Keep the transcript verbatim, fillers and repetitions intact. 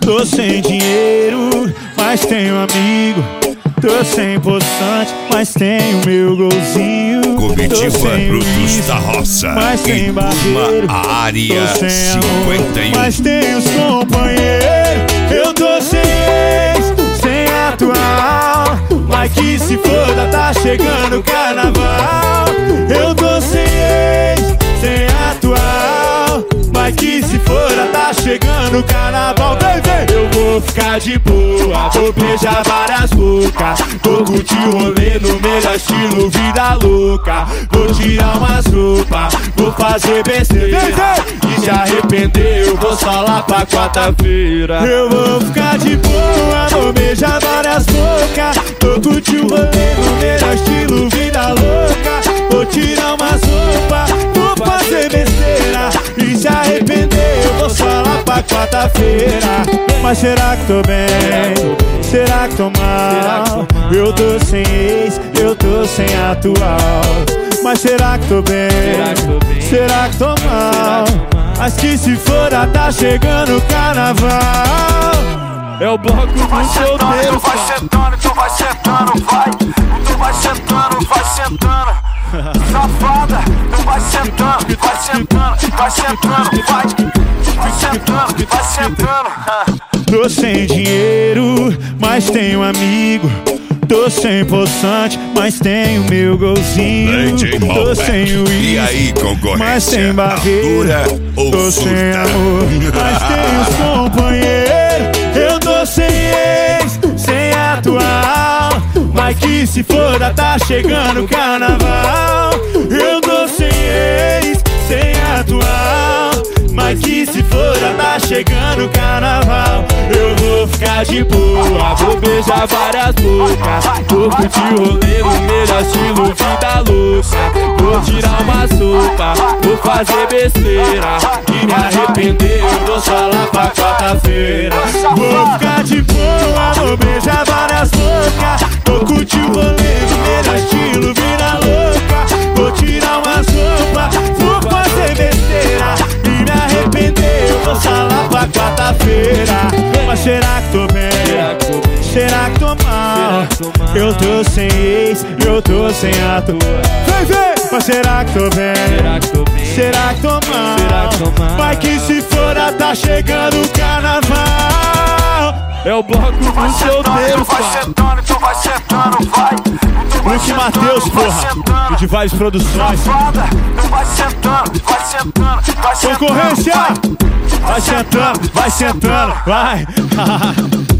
Tô sem dinheiro, mas tenho amigo. Tô sem poçante, mas tenho meu golzinho. Comitiva Brutos da Roça, mas tem barreiro. A área cinquenta e um, mas tem os companheiros. Eu tô sem ex, sem atual, mas que se foda, tá chegando o carnaval. Eu tô sem ex, sem atual, mas que se foda, tá chegando o carnaval. Vem, vem. Eu vou ficar de boa, vou beijar várias bocas, vou curtir o rolê no melhor estilo vida louca. Vou tirar umas roupas, vou fazer besteira, e se arrepender eu vou só lá pra quarta-feira. Eu vou ficar de boa, vou beijar várias bocas, vou curtir o rolê no melhor estilo vida louca. Vou tirar umas roupas, vou fazer besteira, e se arrepender eu vou só lá pra quarta-feira. Mas será que tô bem? Será que tô mal? Eu tô sem ex, eu tô sem atual. Mas será que tô bem? Será que tô mal? Mas que se for, tá chegando o carnaval. É o bloco do solteiro. Tu vai sentando, tu vai sentando, vai. Tu vai sentando, vai sentando. Safada, tu vai sentando, vai sentando, vai sentando, vai. Vai sentando, vai sentando. Tô sem dinheiro, mas tenho amigo. Tô sem poçante, mas tenho meu golzinho. Tô sem uísque, e aí, concorrência, mas sem barreira. Tô surta? sem amor, mas tenho os companheiros. Eu tô sem ex, sem atual, mas que se foda, tá chegando o carnaval. Eu tô sem ex, sem atual, mas que se foda, tá chegando o carnaval. Eu vou ficar de boa, vou beijar várias bocas, vou curtir o rolê no melhor estilo vida louca. Vou tirar uma sopa, vou fazer besteira, e me arrepender eu vou só lá pra quarta-feira. Vou ficar de boa, vou beijar várias bocas, vou curtir o rolê no melhor estilo vida louca. Vou tirar uma sopa, vou fazer besteira, e me arrepender eu vou só lá pra quarta-feira. Mas será que tô bem? Será que tô mal? Eu tô sem ex, eu tô sem atual. Vem, vem! Mas será que tô bem? Será que tô mal? Mas que se for, tá chegando o carnaval. É o bloco do solteiro, vai sentando, tu vai sentando, vai. Luke Matheus, porra, o de Vibes Produções. Tu vai sentando, vai sentando, vai sentando. Concorrência! Vai sentando, vai sentando, vai!